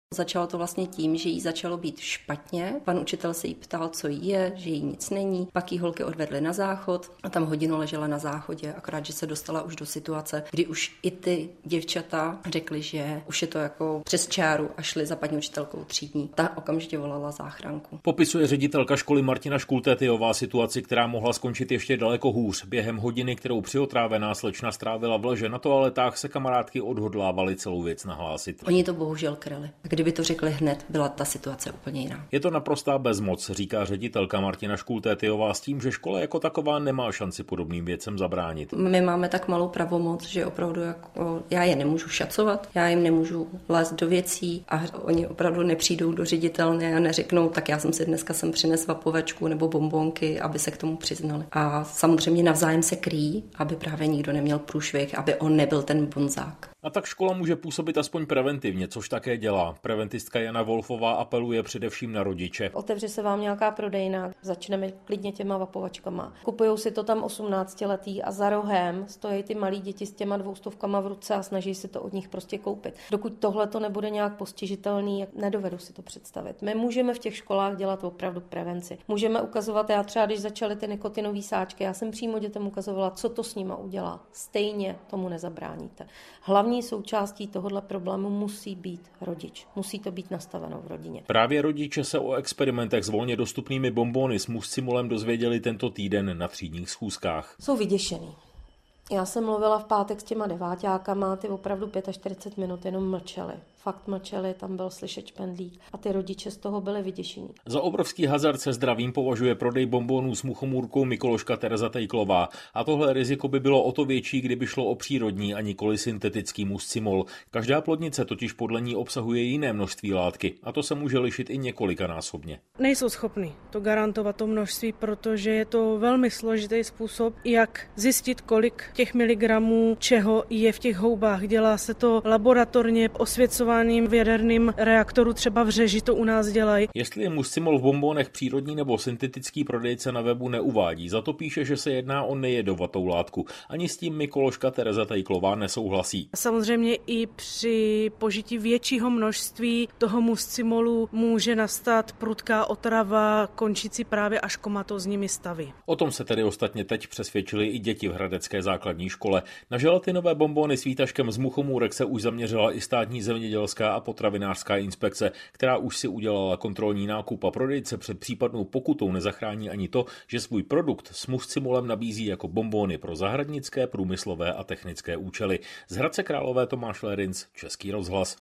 Začalo to vlastně tím, že jí začalo být špatně. Pan učitel se jí ptal, co jí je, že jí nic není. Pak jí holky odvedly na záchod a tam hodinu ležela na záchodě, akorát, že se dostala už do situace, kdy už i ty děvčata řekly, že už je to jako přes čáru a šly za paní učitelkou třídní. Ta okamžitě volala záchranku. Popisuje ředitelka školy Martina Škultétyová situaci, která mohla skončit ještě daleko hůř. Během hodiny, kterou přiotrávená slečna strávila v leže na toaletách, se kamarádky odhodlávaly celou věc nahlásit. Oni to bohužel kryli. Kdyby to řekli hned, byla ta situace úplně jiná. Je to naprostá bezmoc, říká ředitelka Martina Škultétyová s tím, že škola jako taková nemá šanci podobným věcem zabránit. My máme tak malou pravomoc, že opravdu jako já je nemůžu šacovat, já jim nemůžu lézt do věcí a oni opravdu nepřijdou do ředitelny a neřeknou, tak já jsem si dneska sem přinesla povačku nebo bombonky, aby se k tomu přiznali. A samozřejmě navzájem se kryjí, aby právě nikdo neměl průšvih, aby on nebyl ten bonzák. A tak škola může působit aspoň preventivně, což také dělá. Preventistka Jana Wolfová apeluje především na rodiče. Otevře se vám nějaká prodejna, začneme klidně těma vapovačkama. Kupujou si to tam 18letý a za rohem stojí ty malí děti s těma 200 v ruce a snaží se to od nich prostě koupit. Dokud tohle to nebude nějak postižitelný, nedovedu si to představit. My můžeme v těch školách dělat opravdu prevenci. Můžeme ukazovat, já třeba když začaly ty nikotinové sáčky, já jsem přímo dětem ukazovala, co to s nima udělá. Stejně tomu nezabráníte. Hlavní součástí tohohle problému musí být rodič. Musí to být nastaveno v rodině. Právě rodiče se o experimentech s volně dostupnými bonbony s mužcimolem dozvěděli tento týden na třídních schůzkách. Jsou vyděšený. Já jsem mluvila v pátek s těma deváťákama, ty opravdu 45 minut jenom mlčeli. Fakt mlčeli, tam byl slyšet špendlík a ty rodiče z toho byli vyděšení. Za obrovský hazard se zdravím považuje prodej bonbonů s muchomůrkou Mikološka Tereza Tejklová. A tohle riziko by bylo o to větší, kdyby šlo o přírodní a nikoli syntetický mužcimol. Každá plodnice totiž podle ní obsahuje jiné množství látky a to se může lišit i několikanásobně. Nejsou schopni to garantovat to množství, protože je to velmi složitý způsob, jak zjistit, kolik těch miligramů čeho je v těch houbách. Dělá se to laboratorně osvěcováním v jaderném reaktoru, třeba v Řeži to u nás dělají. Jestli je mužcimol v bonbonech přírodní nebo syntetický, prodejce na webu neuvádí. Za to píše, že se jedná o nejedovatou látku. Ani s tím Mikološka Tereza Tejklová nesouhlasí. Samozřejmě i při požití většího množství toho mužcimolu může nastat prudká otrava, končící právě až komatózními stavy. O tom se tedy ostatně teď přesvědčili i děti v hradecké základní škole. Na želatinové bonbony s výtažkem z muchomůrek se už zaměřila i státní zemědělská a potravinářská inspekce, která už si udělala kontrolní nákup a prodejce před případnou pokutou nezachrání ani to, že svůj produkt s mužcimolem nabízí jako bonbony pro zahradnické, průmyslové a technické účely. Z Hradce Králové Tomáš Lerinc, Český rozhlas.